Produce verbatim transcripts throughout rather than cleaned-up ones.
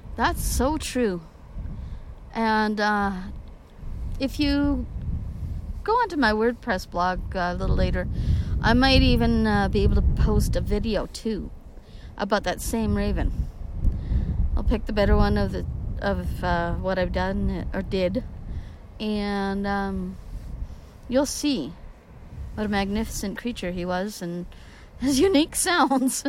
That's so true. And uh, if you go onto my WordPress blog uh, a little later, I might even uh, be able to post a video too about that same raven. I'll pick the better one of the of uh, what I've done or did, and um, you'll see what a magnificent creature he was and his unique sounds.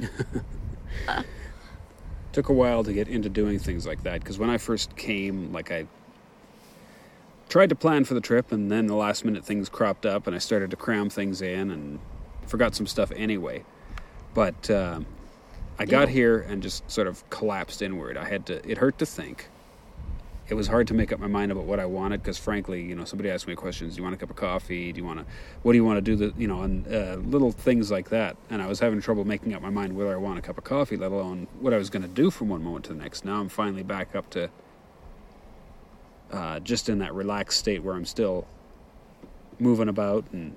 Took a while to get into doing things like that, because when I first came, like I tried to plan for the trip, and then the last minute things cropped up, and I started to cram things in and forgot some stuff anyway. But uh, I got Yeah. here and just sort of collapsed inward. I had to. It hurt to think. It was hard to make up my mind about what I wanted, because frankly, you know, somebody asked me questions. Do you want a cup of coffee? Do you want to, what do you want to do? The, you know, and uh, little things like that. And I was having trouble making up my mind whether I want a cup of coffee, let alone what I was going to do from one moment to the next. Now I'm finally back up to uh, just in that relaxed state where I'm still moving about and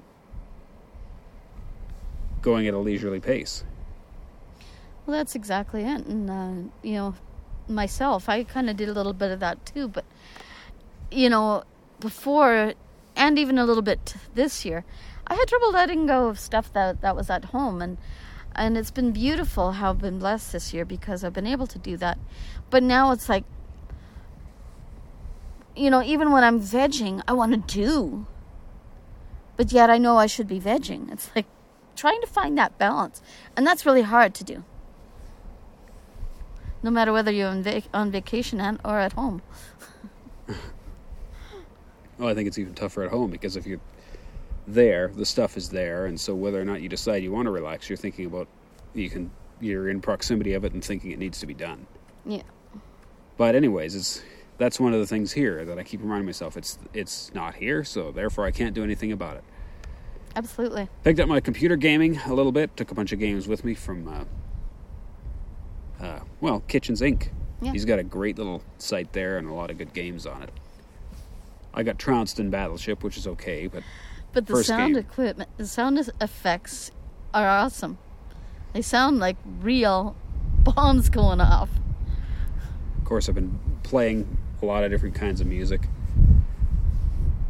going at a leisurely pace. Well, that's exactly it. And, uh, you know, myself, I kind of did a little bit of that too. But, you know, before, and even a little bit this year, I had trouble letting go of stuff that, that was at home. And, and it's been beautiful how I've been blessed this year because I've been able to do that. But now it's like, you know, even when I'm vegging, I want to do. But yet I know I should be vegging. It's like trying to find that balance. And that's really hard to do. No matter whether you're on, vac- on vacation and, or at home. Well, I think it's even tougher at home, because if you're there, the stuff is there, and so whether or not you decide you want to relax, you're thinking about, you can, you're in proximity of it and thinking it needs to be done. Yeah. But anyways, it's that's one of the things here that I keep reminding myself, it's it's not here, so therefore I can't do anything about it. Absolutely. Picked up my computer gaming a little bit, took a bunch of games with me from, uh, uh, well, Kitchens Incorporated. Yeah. He's got a great little site there and a lot of good games on it. I got trounced in Battleship, which is okay, but But the first sound game. equipment, the sound effects are awesome. They sound like real bombs going off. Of course, I've been playing a lot of different kinds of music.